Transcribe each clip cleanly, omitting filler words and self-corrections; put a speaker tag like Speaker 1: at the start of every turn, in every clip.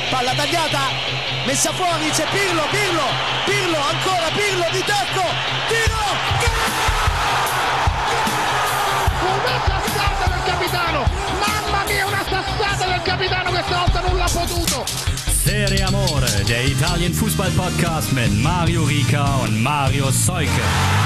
Speaker 1: palla tagliata, messa fuori, c'è Pirlo, ancora Pirlo di tacco, tiro,
Speaker 2: una sassata del capitano, mamma mia, una sassata del capitano, questa volta non l'ha potuto.
Speaker 3: Serie Amore, der Italien-Fußball-Podcast mit Mario Rica und Mario Seuke.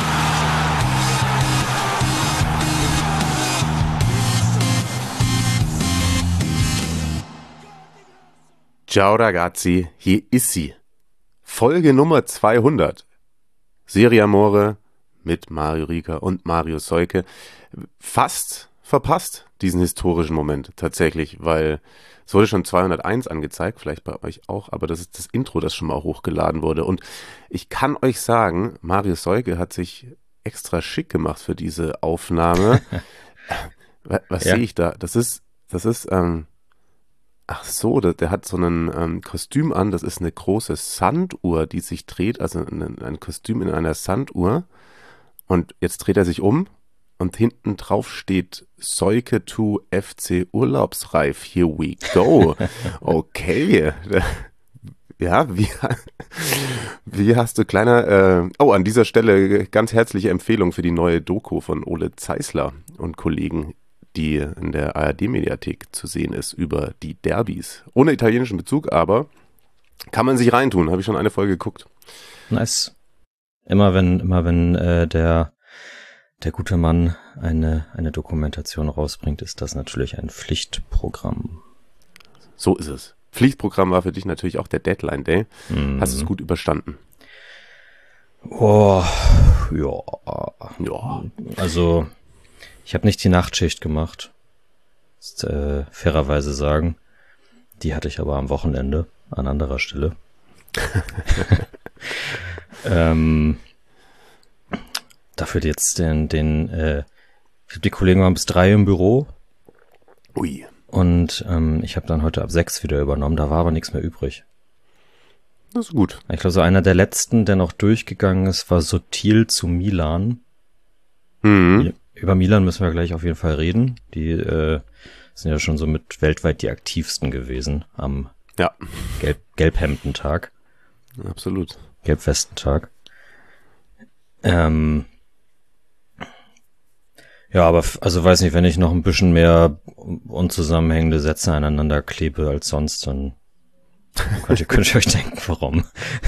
Speaker 4: Ciao ragazzi, hier ist sie. Folge Nummer 200. Serie Amore mit Mario Rica und Mario Seuke. Fast verpasst diesen historischen Moment tatsächlich, weil es wurde schon 201 angezeigt, vielleicht bei euch auch, aber das ist das Intro, das schon mal hochgeladen wurde. Und ich kann euch sagen, Mario Seuke hat sich extra schick gemacht für diese Aufnahme. Was sehe ich da? Das ist, ach so, der hat so ein Kostüm an, das ist eine große Sanduhr, die sich dreht, also ein Kostüm in einer Sanduhr. Und jetzt dreht er sich um und hinten drauf steht Seuke to FC Urlaubsreif, here we go. Okay, ja, wie hast du kleiner, an dieser Stelle ganz herzliche Empfehlung für die neue Doku von Ole Zeisler und Kollegen, die in der ARD-Mediathek zu sehen ist, über die Derbys. Ohne italienischen Bezug, aber kann man sich reintun. Habe ich schon eine Folge geguckt.
Speaker 5: Nice. Immer wenn der gute Mann eine Dokumentation rausbringt, ist das natürlich ein Pflichtprogramm.
Speaker 4: So ist es. Pflichtprogramm war für dich natürlich auch der Deadline Day. Hast du es gut überstanden?
Speaker 5: Oh, ja. Also ich habe nicht die Nachtschicht gemacht, ist fairerweise sagen. Die hatte ich aber am Wochenende an anderer Stelle. Dafür jetzt die Kollegen waren bis 3 im Büro.
Speaker 4: Ui.
Speaker 5: Und ich habe dann heute ab 6 wieder übernommen, da war aber nichts mehr übrig.
Speaker 4: Das ist gut.
Speaker 5: Ich glaube, so einer der letzten, der noch durchgegangen ist, war Sotil zu Milan.
Speaker 4: Mhm.
Speaker 5: Über Milan müssen wir gleich auf jeden Fall reden. Die sind ja schon so mit weltweit die aktivsten gewesen am Gelbhemdentag.
Speaker 4: Absolut.
Speaker 5: Gelbwestentag. Ja, aber also weiß nicht, wenn ich noch ein bisschen mehr unzusammenhängende Sätze aneinander klebe als sonst, dann könnt ihr euch denken, warum.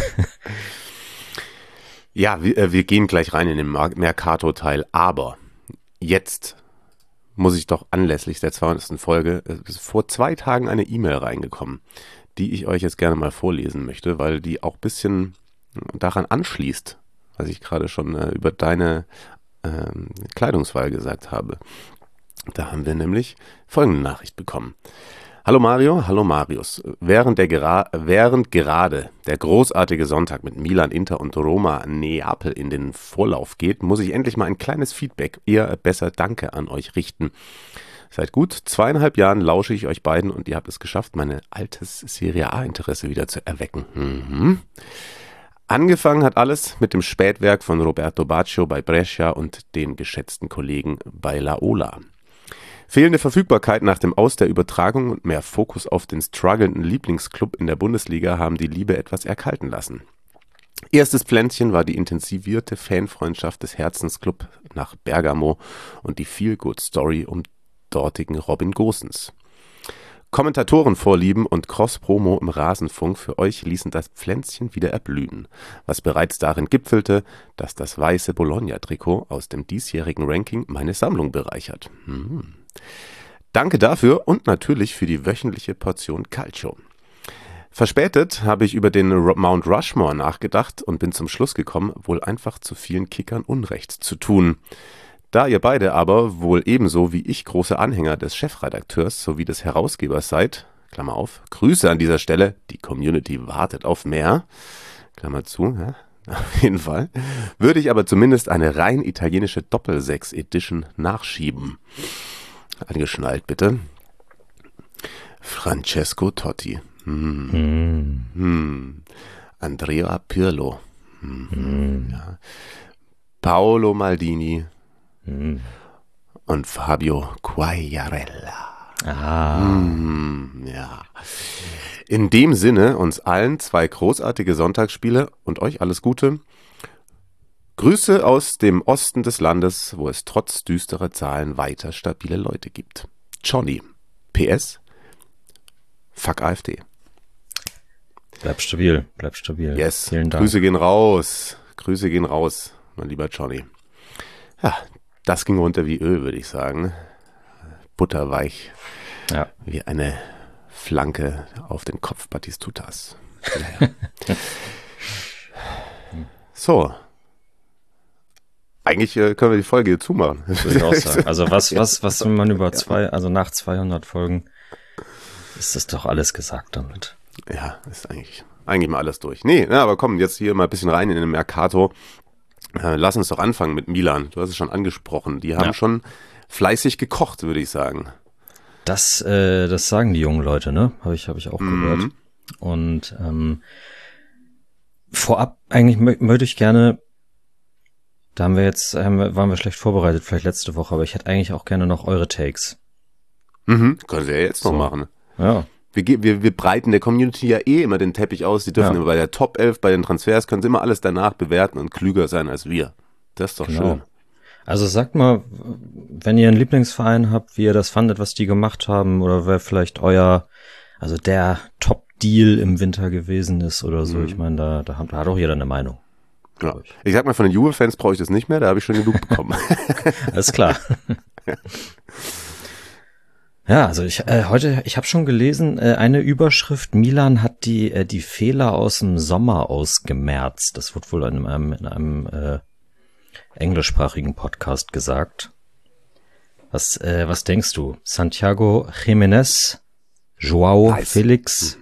Speaker 4: Ja, wir gehen gleich rein in den Mercato-Teil, aber jetzt muss ich doch anlässlich der 200. Folge, ist vor 2 Tagen eine E-Mail reingekommen, die ich euch jetzt gerne mal vorlesen möchte, weil die auch ein bisschen daran anschließt, was ich gerade schon über deine Kleidungswahl gesagt habe. Da haben wir nämlich folgende Nachricht bekommen. Hallo Mario, hallo Marius. Während gerade der großartige Sonntag mit Milan, Inter und Roma Neapel in den Vorlauf geht, muss ich endlich mal ein kleines Feedback, eher besser Danke an euch richten. Seit gut 2,5 Jahren lausche ich euch beiden und ihr habt es geschafft, mein altes Serie A-Interesse wieder zu erwecken. Angefangen hat alles mit dem Spätwerk von Roberto Baggio bei Brescia und den geschätzten Kollegen bei Laola. Fehlende Verfügbarkeit nach dem Aus der Übertragung und mehr Fokus auf den strugglenden Lieblingsclub in der Bundesliga haben die Liebe etwas erkalten lassen. Erstes Pflänzchen war die intensivierte Fanfreundschaft des Herzensclub nach Bergamo und die Feel-Good-Story um dortigen Robin Gosens. Kommentatorenvorlieben und Cross-Promo im Rasenfunk für euch ließen das Pflänzchen wieder erblühen, was bereits darin gipfelte, dass das weiße Bologna-Trikot aus dem diesjährigen Ranking meine Sammlung bereichert. Danke dafür und natürlich für die wöchentliche Portion Calcio. Verspätet habe ich über den Mount Rushmore nachgedacht und bin zum Schluss gekommen, wohl einfach zu vielen Kickern Unrecht zu tun. Da ihr beide aber wohl ebenso wie ich große Anhänger des Chefredakteurs sowie des Herausgebers seid, Klammer auf, Grüße an dieser Stelle, die Community wartet auf mehr, Klammer zu, ja, auf jeden Fall, würde ich aber zumindest eine rein italienische Doppel-6-Edition nachschieben. Angeschnallt bitte. Francesco Totti. Andrea Pirlo. Ja. Paolo Maldini. Und Fabio Quagliarella. Ja. In dem Sinne, uns allen 2 großartige Sonntagsspiele und euch alles Gute. Grüße aus dem Osten des Landes, wo es trotz düsterer Zahlen weiter stabile Leute gibt. Johnny. PS. Fuck AfD.
Speaker 5: Bleib stabil, bleib stabil.
Speaker 4: Yes.
Speaker 5: Vielen Dank.
Speaker 4: Grüße gehen raus, mein lieber Johnny. Ja, das ging runter wie Öl, würde ich sagen. Butterweich.
Speaker 5: Ja.
Speaker 4: Wie eine Flanke auf den Kopf Batistutas. Naja. So. Eigentlich können wir die Folge hier zumachen.
Speaker 5: Würde ich auch sagen. Also was wenn man über nach 200 Folgen, ist das doch alles gesagt damit.
Speaker 4: Ja, ist eigentlich mal alles durch. Nee, aber komm, jetzt hier mal ein bisschen rein in den Mercato. Lass uns doch anfangen mit Milan. Du hast es schon angesprochen. Die haben schon fleißig gekocht, würde ich sagen.
Speaker 5: Das sagen die jungen Leute, ne? Habe ich auch gehört. Und vorab eigentlich möchte ich gerne, waren wir schlecht vorbereitet, vielleicht letzte Woche, aber ich hätte eigentlich auch gerne noch eure Takes.
Speaker 4: Können sie ja jetzt noch machen.
Speaker 5: Ja.
Speaker 4: Wir breiten der Community ja immer den Teppich aus. Die dürfen immer bei der Top 11, bei den Transfers, können sie immer alles danach bewerten und klüger sein als wir. Das ist doch schön.
Speaker 5: Also sagt mal, wenn ihr einen Lieblingsverein habt, wie ihr das fandet, was die gemacht haben, oder wer vielleicht der Top-Deal im Winter gewesen ist oder so. Ich meine, da hat auch jeder eine Meinung.
Speaker 4: Ja. Ich sag mal, von den Juve-Fans brauche ich das nicht mehr, da habe ich schon genug bekommen.
Speaker 5: Alles klar. Ja, also ich habe schon gelesen, eine Überschrift, Milan hat die Fehler aus dem Sommer ausgemerzt. Das wird wohl in einem englischsprachigen Podcast gesagt. Was denkst du? Santiago Jiménez, Joao Felix,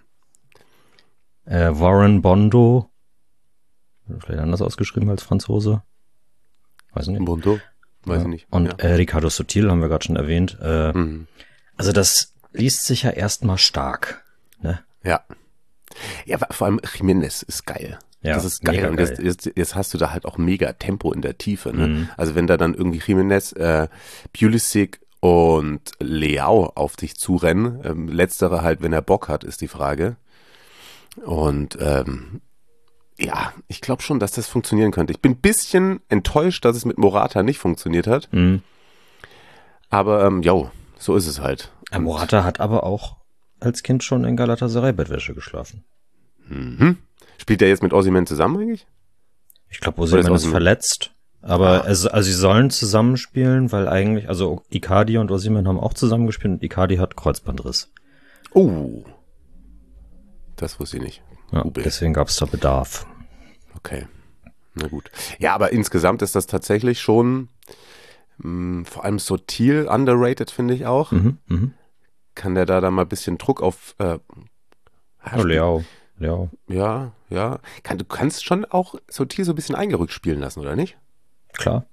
Speaker 5: Warren Bondo, vielleicht anders ausgeschrieben als Franzose? Weiß nicht.
Speaker 4: Bondo? Weiß ich nicht.
Speaker 5: Und Ricardo Sotil haben wir gerade schon erwähnt. Also das liest sich ja erstmal stark, ne?
Speaker 4: Ja. Ja, vor allem Jiménez ist geil.
Speaker 5: Ja,
Speaker 4: das ist geil. Und jetzt hast du da halt auch mega Tempo in der Tiefe, ne? Also wenn da dann irgendwie Jiménez, Pulisic und Leao auf dich zurennen, letztere halt, wenn er Bock hat, ist die Frage. Und ja, ich glaube schon, dass das funktionieren könnte. Ich bin ein bisschen enttäuscht, dass es mit Morata nicht funktioniert hat. Aber so ist es halt.
Speaker 5: Morata hat aber auch als Kind schon in Galatasaray-Bettwäsche geschlafen.
Speaker 4: Spielt der jetzt mit Osimhen zusammen eigentlich?
Speaker 5: Ich glaube, Osimhen ist verletzt. Aber also sie sollen zusammenspielen, weil eigentlich, also Icardi und Osimhen haben auch zusammengespielt und Icardi hat Kreuzbandriss.
Speaker 4: Oh. Das wusste ich nicht.
Speaker 5: Ja, deswegen gab es da Bedarf.
Speaker 4: Okay. Na gut. Ja, aber insgesamt ist das tatsächlich schon vor allem Sotil underrated, finde ich auch. Kann der da mal ein bisschen Druck auf
Speaker 5: Leao.
Speaker 4: Ja. Du kannst schon auch Sotil so ein bisschen eingerückt spielen lassen, oder nicht?
Speaker 5: Klar.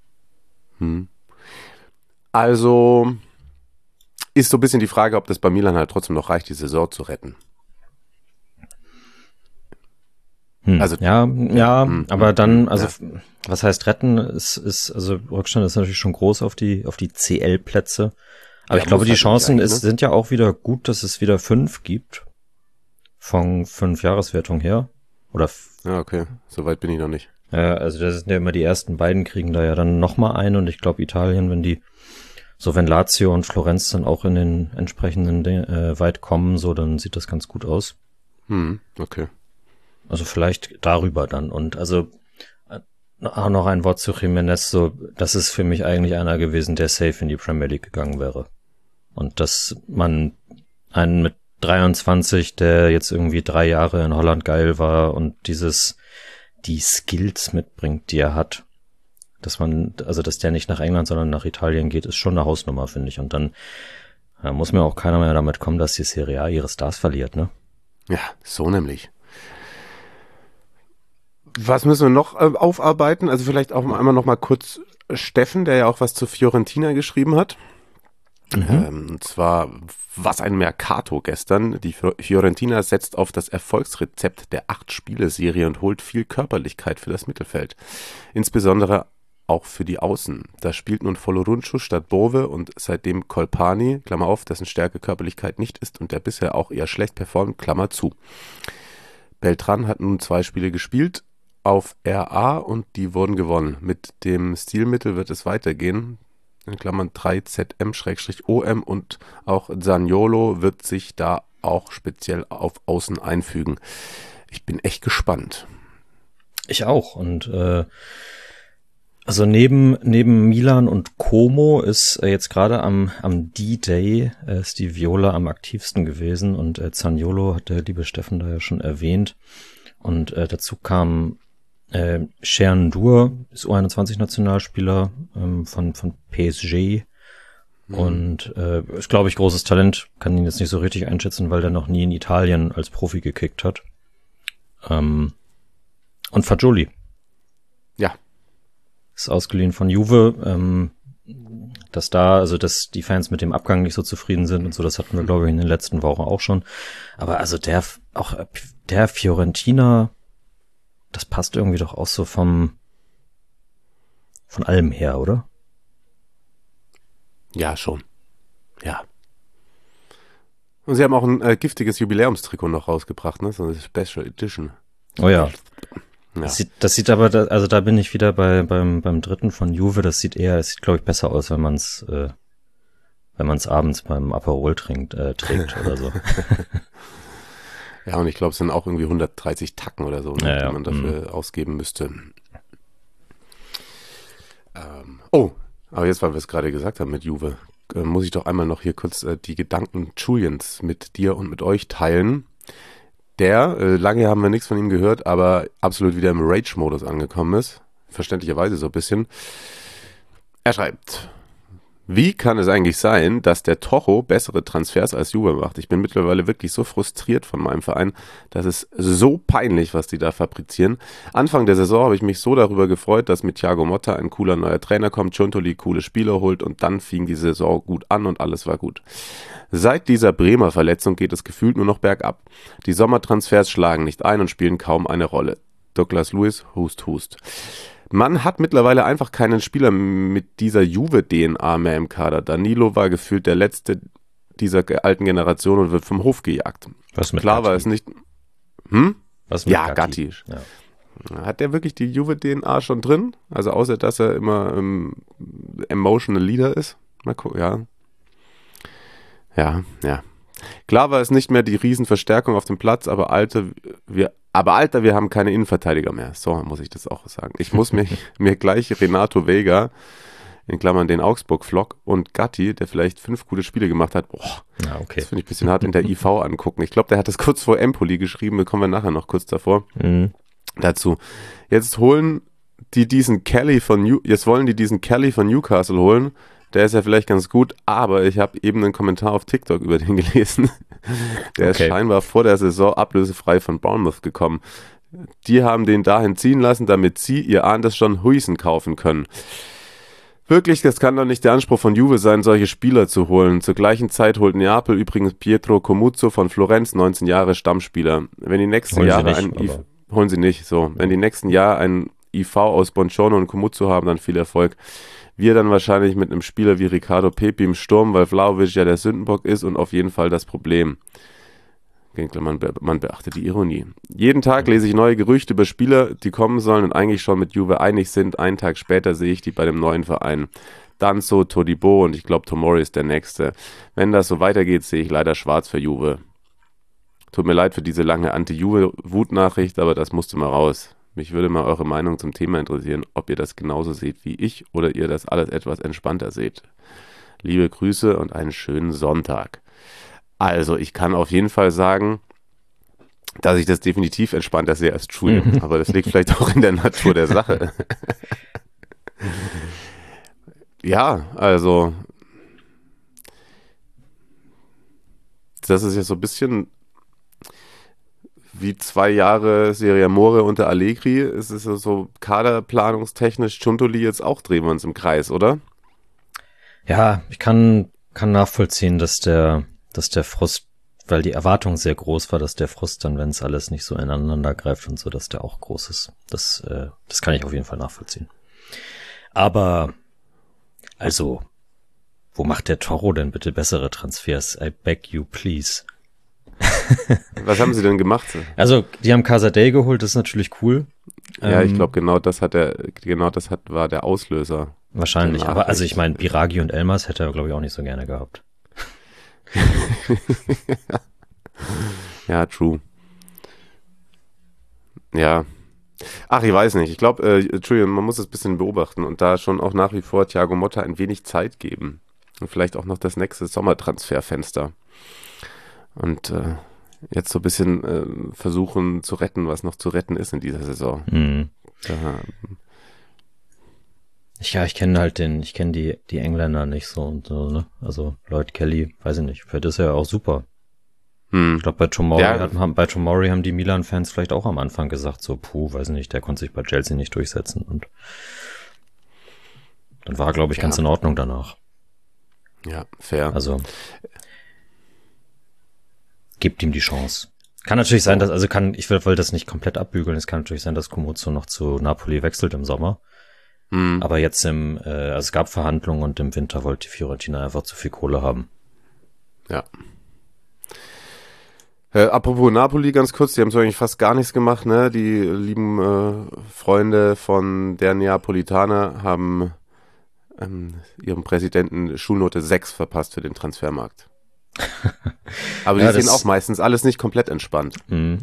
Speaker 4: Also ist so ein bisschen die Frage, ob das bei Milan halt trotzdem noch reicht, die Saison zu retten. Also,
Speaker 5: aber dann, was heißt retten? Also Rückstand ist natürlich schon groß auf die CL-Plätze. Aber ich glaube, die Chancen sind ja auch wieder gut, dass es wieder 5 gibt. Von 5 Jahreswertung her. Ja,
Speaker 4: okay. Soweit bin ich noch nicht.
Speaker 5: Also das sind ja immer die ersten beiden, kriegen da ja dann nochmal ein. Und ich glaube, Italien, wenn Lazio und Florenz dann auch in den entsprechenden weit kommen, so, dann sieht das ganz gut aus.
Speaker 4: Okay.
Speaker 5: Also vielleicht darüber dann. Und also auch noch ein Wort zu Jiménez, so, das ist für mich eigentlich einer gewesen, der safe in die Premier League gegangen wäre. Und dass man einen mit 23, der jetzt irgendwie 3 Jahre in Holland geil war und die Skills mitbringt, die er hat, dass der nicht nach England, sondern nach Italien geht, ist schon eine Hausnummer, finde ich. Und dann muss mir auch keiner mehr damit kommen, dass die Serie A ihre Stars verliert, ne?
Speaker 4: Ja, so nämlich. Was müssen wir noch aufarbeiten? Also vielleicht auch einmal noch mal kurz Steffen, der ja auch was zu Fiorentina geschrieben hat. Und zwar, was ein Mercato gestern. Die Fiorentina setzt auf das Erfolgsrezept der 8-Spiele-Serie und holt viel Körperlichkeit für das Mittelfeld. Insbesondere auch für die Außen. Da spielt nun Folorunschu statt Bove und seitdem Kolpani, Klammer auf, dessen Stärke Körperlichkeit nicht ist und der bisher auch eher schlecht performt, Klammer zu. Beltran hat nun 2 Spiele gespielt auf RA und die wurden gewonnen. Mit dem Stilmittel wird es weitergehen, in Klammern 3ZM-OM, und auch Zaniolo wird sich da auch speziell auf Außen einfügen. Ich bin echt gespannt.
Speaker 5: Ich auch. Und also neben Milan und Como ist jetzt gerade am D-Day Steve Viola am aktivsten gewesen, und Zaniolo hat der liebe Steffen da ja schon erwähnt. Und dazu kam Cherny Dur, ist U21-Nationalspieler von PSG. Und ist, glaube ich, großes Talent. Kann ihn jetzt nicht so richtig einschätzen, weil der noch nie in Italien als Profi gekickt hat. Und Fagioli.
Speaker 4: Ja.
Speaker 5: Ist ausgeliehen von Juve. Dass die Fans mit dem Abgang nicht so zufrieden sind und so, das hatten wir, glaube ich, in den letzten Wochen auch schon. Aber also der Fiorentina, das passt irgendwie doch auch so von allem her, oder?
Speaker 4: Ja, schon. Ja. Und sie haben auch ein giftiges Jubiläumstrikot noch rausgebracht, ne? So eine Special Edition.
Speaker 5: Oh ja.
Speaker 4: Ja.
Speaker 5: Das sieht aber, also da bin ich wieder beim dritten von Juve, das sieht, glaube ich, besser aus, wenn man es abends beim Aperol trägt oder so.
Speaker 4: Ja, und ich glaube, es sind auch irgendwie 130 Tacken oder so, ne, die man dafür ausgeben müsste. Aber jetzt, weil wir es gerade gesagt haben mit Juve, muss ich doch einmal noch hier kurz die Gedanken Julians mit dir und mit euch teilen. Lange haben wir nichts von ihm gehört, aber absolut wieder im Rage-Modus angekommen ist. Verständlicherweise so ein bisschen. Er schreibt: Wie kann es eigentlich sein, dass der Tocho bessere Transfers als Juve macht? Ich bin mittlerweile wirklich so frustriert von meinem Verein. Das ist so peinlich, was die da fabrizieren. Anfang der Saison habe ich mich so darüber gefreut, dass mit Thiago Motta ein cooler neuer Trainer kommt, Giuntoli coole Spieler holt, und dann fing die Saison gut an und alles war gut. Seit dieser Bremer Verletzung geht es gefühlt nur noch bergab. Die Sommertransfers schlagen nicht ein und spielen kaum eine Rolle. Douglas Luiz, Hust, Hust. Man hat mittlerweile einfach keinen Spieler mit dieser Juve-DNA mehr im Kader. Danilo war gefühlt der letzte dieser alten Generation und wird vom Hof gejagt.
Speaker 5: Was mit
Speaker 4: Klar
Speaker 5: Gatti?
Speaker 4: war es nicht...
Speaker 5: Was mit
Speaker 4: Ja, Gatti.
Speaker 5: Ja.
Speaker 4: Hat der wirklich die Juve-DNA schon drin? Also außer, dass er immer emotional Leader ist? Mal gucken, ja. Ja. Klar war es nicht mehr die Riesenverstärkung auf dem Platz, aber Alter, wir haben keine Innenverteidiger mehr. So muss ich das auch sagen. Ich muss mir gleich Renato Vega, in Klammern den Augsburg-Vlog, und Gatti, der vielleicht 5 gute Spiele gemacht hat,
Speaker 5: Okay.
Speaker 4: Das finde ich ein bisschen hart, in der IV angucken. Ich glaube, der hat das kurz vor Empoli geschrieben, da kommen wir nachher noch kurz davor dazu. Jetzt wollen die diesen Kelly von Newcastle holen. Der ist ja vielleicht ganz gut, aber ich habe eben einen Kommentar auf TikTok über den gelesen. Der ist scheinbar vor der Saison ablösefrei von Bournemouth gekommen. Die haben den dahin ziehen lassen, damit sie, ihr ahnt es schon, Huijsen kaufen können. Wirklich, das kann doch nicht der Anspruch von Juve sein, solche Spieler zu holen. Zur gleichen Zeit holt Neapel übrigens Pietro Comuzzo von Florenz, 19 Jahre Stammspieler. Wenn die nächsten Jahre holen sie nicht, so. Wenn die nächsten Jahre einen IV aus Bongiorno und Comuzzo haben, dann viel Erfolg. Wir dann wahrscheinlich mit einem Spieler wie Riccardo Pepi im Sturm, weil Vlahovic ja der Sündenbock ist und auf jeden Fall das Problem. Man beachtet die Ironie. Jeden Tag lese ich neue Gerüchte über Spieler, die kommen sollen und eigentlich schon mit Juve einig sind. Einen Tag später sehe ich die bei dem neuen Verein. Danzo, Todibo und ich glaube Tomori ist der Nächste. Wenn das so weitergeht, sehe ich leider schwarz für Juve. Tut mir leid für diese lange Anti-Juve-Wutnachricht, aber das musste mal raus. Mich würde mal eure Meinung zum Thema interessieren, ob ihr das genauso seht wie ich oder ihr das alles etwas entspannter seht. Liebe Grüße und einen schönen Sonntag. Also, ich kann auf jeden Fall sagen, dass ich das definitiv entspannter sehe als Julian, aber das liegt vielleicht auch in der Natur der Sache. Ja, also, das ist ja so ein bisschen wie 2 Jahre Serie Amore unter Allegri. Es ist so kaderplanungstechnisch, Giuntoli jetzt auch, drehen wir uns im Kreis, oder?
Speaker 5: Ja, ich kann nachvollziehen, dass der Frust, weil die Erwartung sehr groß war, dass der Frust dann, wenn es alles nicht so ineinander greift und so, dass der auch groß ist. Das kann ich auf jeden Fall nachvollziehen. Aber, also, wo macht der Toro denn bitte bessere Transfers? I beg you, please.
Speaker 4: Was haben sie denn gemacht?
Speaker 5: Also, die haben Casadei geholt, das ist natürlich cool.
Speaker 4: Ja, ich glaube, war der Auslöser.
Speaker 5: Wahrscheinlich, aber also ich meine, Biragi und Elmas hätte er, glaube ich, auch nicht so gerne gehabt.
Speaker 4: Ja, true. Ja. Ach, ich weiß nicht. Ich glaube, Entschuldigung, man muss es ein bisschen beobachten und da schon auch nach wie vor Thiago Motta ein wenig Zeit geben. Und vielleicht auch noch das nächste Sommertransferfenster. Und jetzt so ein bisschen versuchen zu retten, was noch zu retten ist in dieser Saison.
Speaker 5: Mhm. Ich kenne halt die Engländer nicht so und so, ne? Also Lloyd Kelly, weiß ich nicht, vielleicht ist er ja auch super. Ich glaube, bei Tomori haben die Milan-Fans vielleicht auch am Anfang gesagt, so, weiß ich nicht, der konnte sich bei Chelsea nicht durchsetzen und dann war er, glaube ich, ganz in Ordnung danach.
Speaker 4: Ja, fair.
Speaker 5: Also gebt ihm die Chance. Kann natürlich sein, ich will das nicht komplett abbügeln, es kann natürlich sein, dass Komozzo noch zu Napoli wechselt im Sommer. Aber jetzt es gab Verhandlungen und im Winter wollte die Fiorentina einfach zu viel Kohle haben.
Speaker 4: Ja. Apropos Napoli, ganz kurz, die haben so eigentlich fast gar nichts gemacht, ne? Die lieben Freunde von der Neapolitaner haben ihrem Präsidenten Schulnote 6 verpasst für den Transfermarkt. Aber die sehen auch meistens alles nicht komplett entspannt.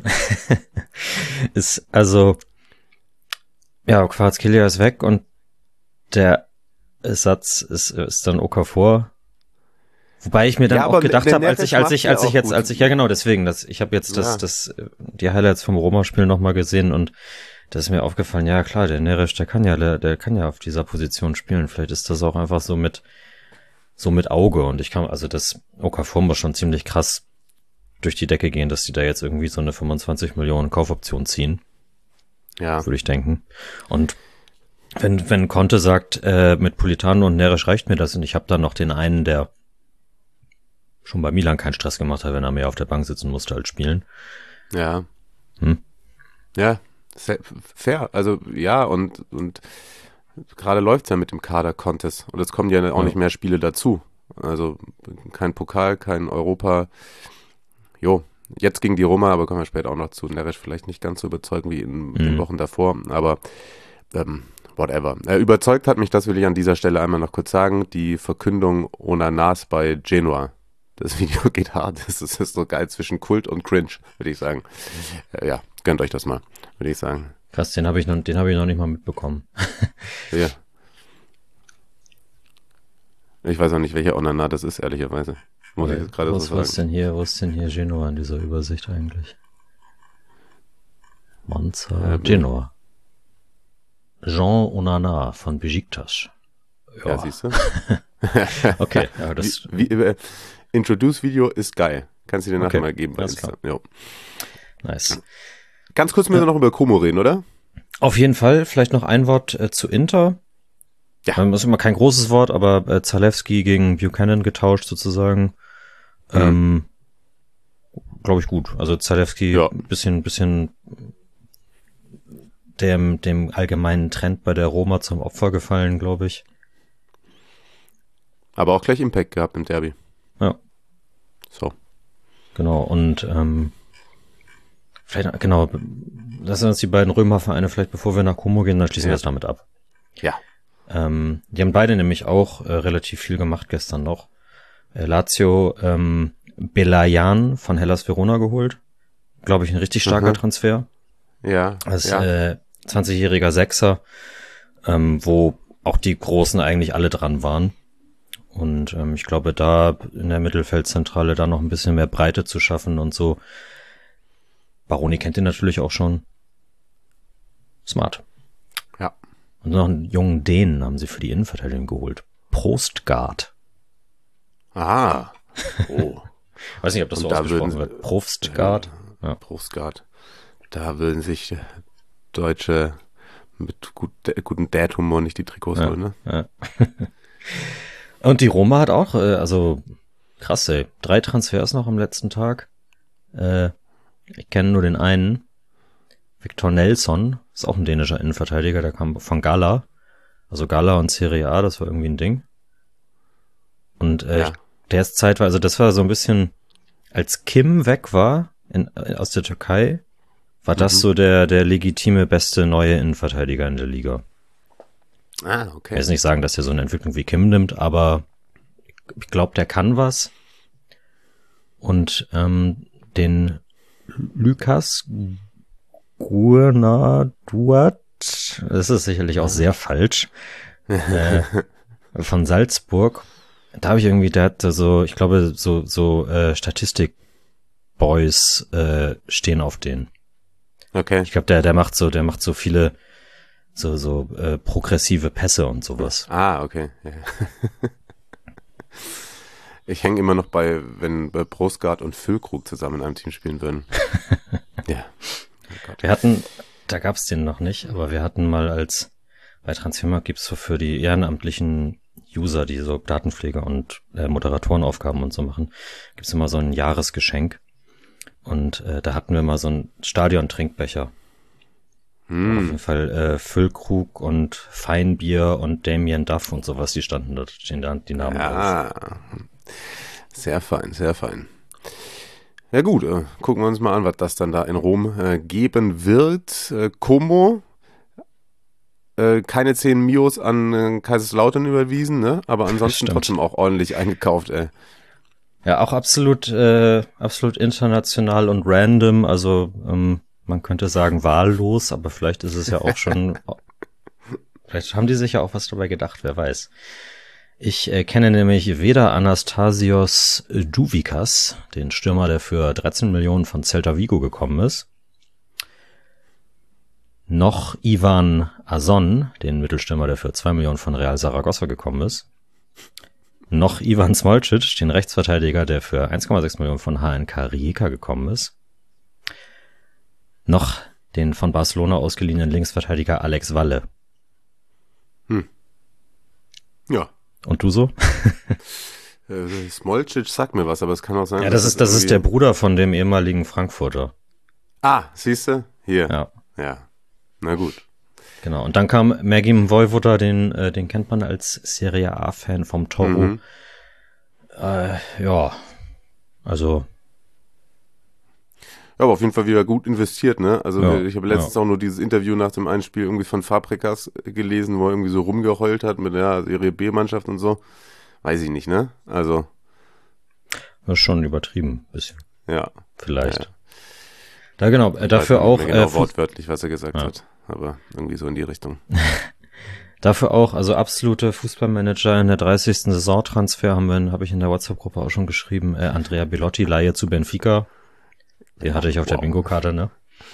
Speaker 5: Ist also, ja, Kvaratskhelia ist weg und der Ersatz ist dann Okafor. Wobei ich mir dann auch gedacht habe, ich habe jetzt die Highlights vom Roma-Spiel nochmal gesehen und da ist mir aufgefallen, ja klar, der Neres, der kann ja auf dieser Position spielen. Vielleicht ist das auch einfach so mit Auge und das Okafor muss schon ziemlich krass durch die Decke gehen, dass die da jetzt irgendwie so eine 25 Millionen Kaufoption ziehen.
Speaker 4: Ja.
Speaker 5: Würde ich denken. Und wenn Conte sagt, mit Politano und Neres reicht mir das und ich habe dann noch den einen, der schon bei Milan keinen Stress gemacht hat, wenn er mehr auf der Bank sitzen musste als spielen.
Speaker 4: Ja. Ja, fair. Also ja, und gerade läuft's ja mit dem Kader Contes und es kommen ja auch nicht mehr Spiele dazu. Also kein Pokal, kein Europa. Jo, jetzt gegen die Roma, aber kommen wir später auch noch zu. Neres vielleicht nicht ganz so überzeugend wie in den Wochen davor, aber whatever. Überzeugt hat mich, das will ich an dieser Stelle einmal noch kurz sagen, die Verkündung Onanas bei Genoa. Das Video geht hart. Das ist so geil zwischen Kult und Cringe, würde ich sagen. Ja, gönnt euch das mal, würde ich sagen.
Speaker 5: Krass, den habe ich noch nicht mal mitbekommen.
Speaker 4: Ja. Ich weiß auch nicht, welcher Onana das ist, ehrlicherweise. Muss ich jetzt gerade so sagen.
Speaker 5: Wo ist denn hier Genoa in dieser Übersicht eigentlich? Monza, Genoa. Jean Onana von Besiktas.
Speaker 4: Ja, siehst du?
Speaker 5: Okay, ja, das...
Speaker 4: Introduce-Video ist geil. Kannst du dir nachher mal geben bei Insta. Jo.
Speaker 5: Nice.
Speaker 4: Ganz kurz müssen wir noch über Como reden, oder?
Speaker 5: Auf jeden Fall. Vielleicht noch ein Wort zu Inter. Ja. Das ist immer kein großes Wort, aber Zalewski gegen Buchanan getauscht sozusagen. Glaube ich gut. Also Zalewski bisschen dem allgemeinen Trend bei der Roma zum Opfer gefallen, glaube ich.
Speaker 4: Aber auch gleich Impact gehabt im Derby.
Speaker 5: Ja.
Speaker 4: So.
Speaker 5: Genau, und vielleicht, genau, lassen wir uns die beiden Römervereine vielleicht, bevor wir nach Como gehen, dann schließen wir es damit ab.
Speaker 4: Ja.
Speaker 5: Die haben beide nämlich auch relativ viel gemacht gestern noch. Lazio Belayan von Hellas Verona geholt. Glaube ich, ein richtig starker Transfer.
Speaker 4: Ja.
Speaker 5: Als 20-jähriger Sechser, wo auch die Großen eigentlich alle dran waren. Und ich glaube, da in der Mittelfeldzentrale da noch ein bisschen mehr Breite zu schaffen und so. Baroni kennt ihn natürlich auch schon. Smart.
Speaker 4: Ja.
Speaker 5: Und noch einen jungen Dänen haben sie für die Innenverteidigung geholt. Prostgard.
Speaker 4: Ah. Oh.
Speaker 5: Weiß nicht, ob das so ausgesprochen wird. Prostgard.
Speaker 4: Ja. Prostgard. Da würden sich Deutsche mit guten Dad-Humor nicht die Trikots holen, ne?
Speaker 5: Ja. Und die Roma hat auch, also krass, ey. 3 Transfers noch am letzten Tag. Ich kenne nur den einen. Victor Nelson, ist auch ein dänischer Innenverteidiger, der kam von Gala. Also Gala und Serie A, das war irgendwie ein Ding. Und
Speaker 4: Ja.
Speaker 5: der ist zeitweise, also das war so ein bisschen, als Kim weg war aus der Türkei, war das so der legitime beste neue Innenverteidiger in der Liga.
Speaker 4: Ah,
Speaker 5: Ich will
Speaker 4: okay.
Speaker 5: jetzt nicht sagen, dass er so eine Entwicklung wie Kim nimmt, aber ich glaube, der kann was. Und den Lukas Gurnaduat, das ist sicherlich auch sehr falsch, von Salzburg. Da habe ich irgendwie, der hat so, ich glaube, so Statistik-Boys stehen auf den.
Speaker 4: Okay.
Speaker 5: Ich glaube, der macht so viele so progressive Pässe und sowas.
Speaker 4: Ah, okay. Ja. Ich hänge immer noch wenn Brosgard und Füllkrug zusammen in einem Team spielen würden. Ja.
Speaker 5: Wir hatten, da gab's den noch nicht, aber wir hatten mal bei Transfermarkt gibt's so für die ehrenamtlichen User, die so Datenpflege und Moderatorenaufgaben und so machen, gibt's immer so ein Jahresgeschenk. Und da hatten wir mal so einen Stadion-Trinkbecher. Auf jeden Fall Füllkrug und Feinbier und Damien Duff und sowas, die standen da, stehen da die Namen drauf.
Speaker 4: Ja. Sehr fein, sehr fein. Ja gut, gucken wir uns mal an, was das dann da in Rom geben wird. Como, keine 10 Mios an Kaiserslautern überwiesen, ne? Aber ansonsten
Speaker 5: Stimmt.
Speaker 4: trotzdem auch ordentlich eingekauft, ey.
Speaker 5: Ja, auch absolut international und random, also man könnte sagen wahllos, aber vielleicht ist es ja auch schon, vielleicht haben die sich ja auch was dabei gedacht, wer weiß. Ich kenne nämlich weder Anastasios Douvikas, den Stürmer, der für 13 Millionen von Celta Vigo gekommen ist, noch Ivan Azon, den Mittelstürmer, der für 2 Millionen von Real Zaragoza gekommen ist, noch Ivan Smolcic, den Rechtsverteidiger, der für 1,6 Millionen von HNK Rijeka gekommen ist, noch den von Barcelona ausgeliehenen Linksverteidiger Alex Valle.
Speaker 4: Ja.
Speaker 5: Und du so?
Speaker 4: Smolcic sagt mir was, aber es kann auch sein.
Speaker 5: Ja, das ist der Bruder von dem ehemaligen Frankfurter.
Speaker 4: Ah, siehst du? Hier.
Speaker 5: Ja,
Speaker 4: Ja. Na gut.
Speaker 5: genau. Und dann kam Mergim Vojvoda, den kennt man als Serie A-Fan vom Toro. Ja, also
Speaker 4: Ja, aber auf jeden Fall wieder gut investiert, ne? Also
Speaker 5: Ja,
Speaker 4: ich habe letztens auch nur dieses Interview nach dem Einspiel irgendwie von Fabregas gelesen, wo er irgendwie so rumgeheult hat mit der Serie B-Mannschaft und so. Weiß ich nicht, ne? Also,
Speaker 5: das ist schon übertrieben, bisschen,
Speaker 4: ja.
Speaker 5: vielleicht.
Speaker 4: Ja.
Speaker 5: Da genau, dafür auch
Speaker 4: Nicht mehr genau
Speaker 5: Fu-
Speaker 4: wortwörtlich, was er gesagt
Speaker 5: Ja.
Speaker 4: hat. Aber irgendwie so in die Richtung.
Speaker 5: Dafür auch, also absolute Fußballmanager in der 30. Saisontransfer habe ich in der WhatsApp-Gruppe auch schon geschrieben. Andrea Belotti, Leihe zu Benfica. Den hatte ich auf der
Speaker 4: Wow.
Speaker 5: Bingo-Karte, ne?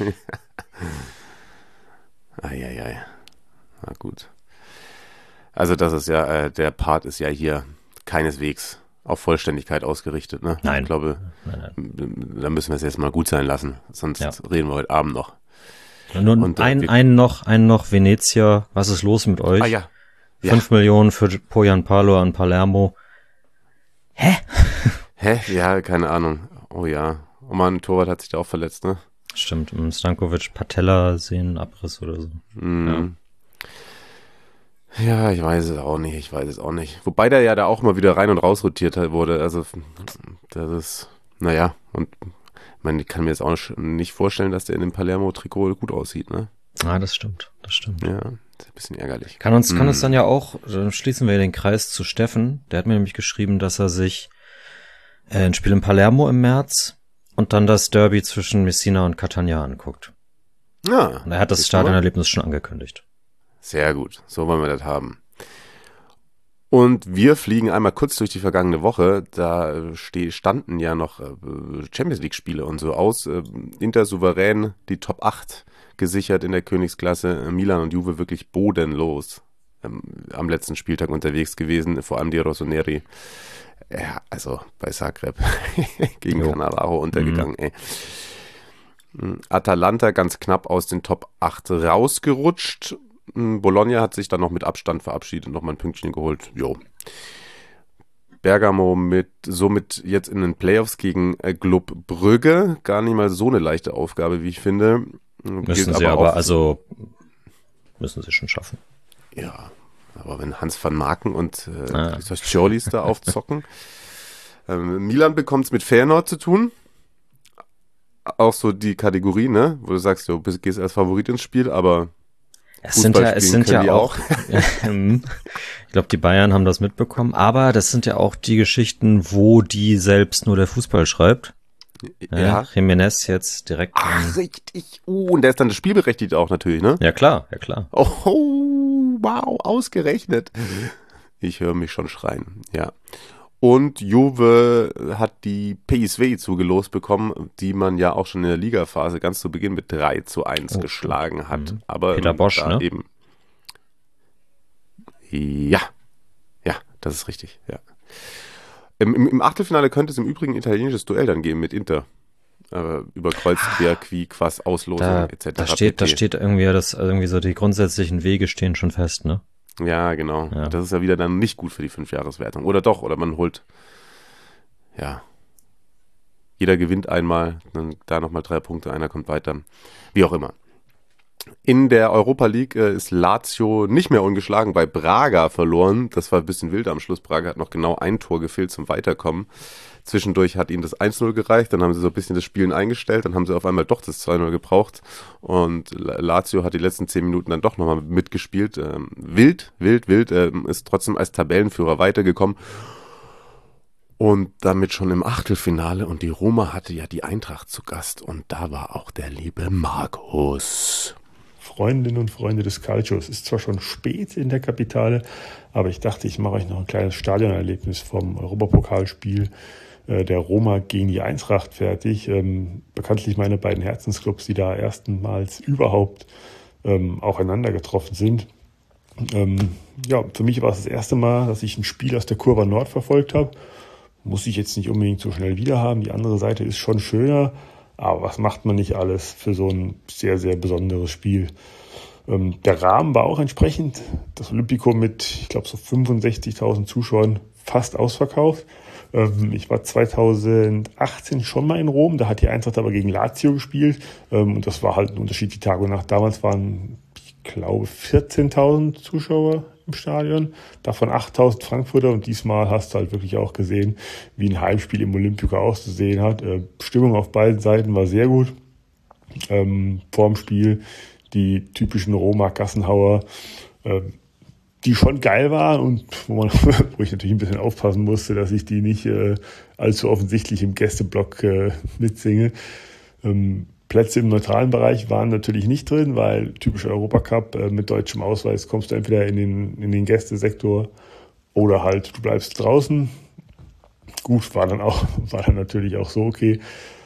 Speaker 4: Eieiei. Na gut. Also das ist ja, der Part ist ja hier keineswegs auf Vollständigkeit ausgerichtet, ne?
Speaker 5: Nein.
Speaker 4: Ich glaube,
Speaker 5: Nein.
Speaker 4: da müssen wir es jetzt mal gut sein lassen. Sonst
Speaker 5: Ja.
Speaker 4: reden wir heute Abend noch.
Speaker 5: Nur
Speaker 4: Und,
Speaker 5: einen noch, Venezia. Was ist los mit euch?
Speaker 4: Ah ja.
Speaker 5: 5 Millionen für Poyan Palo an Palermo.
Speaker 4: Hä? Ja, keine Ahnung. Oh ja. Oh Mann, Torwart hat sich da auch verletzt, ne?
Speaker 5: Stimmt, Stankovic, Patella-Sehnenabriss oder so.
Speaker 4: Ja, ich weiß es auch nicht. Wobei der ja da auch mal wieder rein und raus rotiert wurde. Also, das ist, naja, und ich meine, ich kann mir jetzt auch nicht vorstellen, dass der in dem Palermo-Trikot gut aussieht, ne?
Speaker 5: Ah, das stimmt.
Speaker 4: Ja, ist ein bisschen ärgerlich.
Speaker 5: Kann uns dann ja auch, dann schließen wir den Kreis zu Steffen. Der hat mir nämlich geschrieben, dass er sich ein Spiel in Palermo im März und dann das Derby zwischen Messina und Catania anguckt.
Speaker 4: Ja.
Speaker 5: Und er hat das
Speaker 4: siehst du mal?
Speaker 5: Stadionerlebnis schon angekündigt.
Speaker 4: Sehr gut, so wollen wir das haben. Und wir fliegen einmal kurz durch die vergangene Woche. Da standen ja noch Champions League-Spiele und so aus. Inter souverän die Top 8 gesichert in der Königsklasse. Milan und Juve wirklich bodenlos am letzten Spieltag unterwegs gewesen. Vor allem die Rossoneri. Ja, also bei Zagreb gegen Cannavaro untergegangen, ey. Atalanta ganz knapp aus den Top 8 rausgerutscht. Bologna hat sich dann noch mit Abstand verabschiedet und nochmal ein Pünktchen geholt. Jo. Bergamo somit jetzt in den Playoffs gegen Club Brügge. Gar nicht mal so eine leichte Aufgabe, wie ich finde.
Speaker 5: Müssen sie schon schaffen.
Speaker 4: Ja, Aber wenn Hans van Marken und Jolis da aufzocken. Milan bekommt es mit Feyenoord zu tun. Auch so die Kategorie, ne? Wo du sagst, du gehst als Favorit ins Spiel, aber
Speaker 5: es sind ja auch. Ich glaube, die Bayern haben das mitbekommen, aber das sind ja auch die Geschichten, wo die selbst nur der Fußball schreibt. Ja. Jiménez jetzt direkt.
Speaker 4: Ach, richtig. Und der ist dann das spielberechtigt auch natürlich, ne?
Speaker 5: Ja, klar.
Speaker 4: Oh, wow, ausgerechnet. Ich höre mich schon schreien, ja. Und Juve hat die PSV zugelost bekommen, die man ja auch schon in der Ligaphase ganz zu Beginn mit 3-1 geschlagen hat. Aber
Speaker 5: Peter Bosch, ne?
Speaker 4: Eben. Ja, das ist richtig, ja. Im Achtelfinale könnte es im Übrigen ein italienisches Duell dann geben mit Inter. Über Kreuz, Quer, Quass, Auslosung etc.
Speaker 5: Da steht irgendwie so, die grundsätzlichen Wege stehen schon fest, ne?
Speaker 4: Ja, genau. Ja. Das ist ja wieder dann nicht gut für die 5-Jahreswertung. Oder doch, oder man holt, jeder gewinnt einmal, dann da nochmal 3 Punkte, einer kommt weiter. Wie auch immer. In der Europa League ist Lazio nicht mehr ungeschlagen bei Braga verloren. Das war ein bisschen wild am Schluss. Braga hat noch genau ein Tor gefehlt zum Weiterkommen. Zwischendurch hat ihnen das 1-0 gereicht. Dann haben sie so ein bisschen das Spielen eingestellt. Dann haben sie auf einmal doch das 2-0 gebraucht. Und Lazio hat die letzten 10 Minuten dann doch nochmal mitgespielt. Wild. Ist trotzdem als Tabellenführer weitergekommen. Und damit schon im Achtelfinale. Und die Roma hatte ja die Eintracht zu Gast. Und da war auch der liebe Markus.
Speaker 6: Freundinnen und Freunde des Calcios. Es ist zwar schon spät in der Kapitale, aber ich dachte, ich mache euch noch ein kleines Stadionerlebnis vom Europapokalspiel der Roma gegen die Eintracht fertig. Bekanntlich meine beiden Herzensclubs, die da erstmals überhaupt aufeinander getroffen sind. Für mich war es das erste Mal, dass ich ein Spiel aus der Kurva Nord verfolgt habe. Muss ich jetzt nicht unbedingt so schnell wieder haben. Die andere Seite ist schon schöner. Aber was macht man nicht alles für so ein sehr, sehr besonderes Spiel? Der Rahmen war auch entsprechend. Das Olympico mit, ich glaube, so 65.000 Zuschauern fast ausverkauft. Ich war 2018 schon mal in Rom. Da hat die Eintracht aber gegen Lazio gespielt. Und das war halt ein Unterschied wie Tag und Nacht. Damals waren, ich glaube, 14.000 Zuschauer im Stadion, davon 8.000 Frankfurter, und diesmal hast du halt wirklich auch gesehen, wie ein Heimspiel im Olympico auszusehen hat. Stimmung auf beiden Seiten war sehr gut. Vorm Spiel die typischen Roma-Gassenhauer, die schon geil waren und wo ich natürlich ein bisschen aufpassen musste, dass ich die nicht allzu offensichtlich im Gästeblock mitsinge. Plätze im neutralen Bereich waren natürlich nicht drin, weil typisch Europacup mit deutschem Ausweis kommst du entweder in den Gästesektor oder halt du bleibst draußen. Gut, war dann natürlich auch so okay.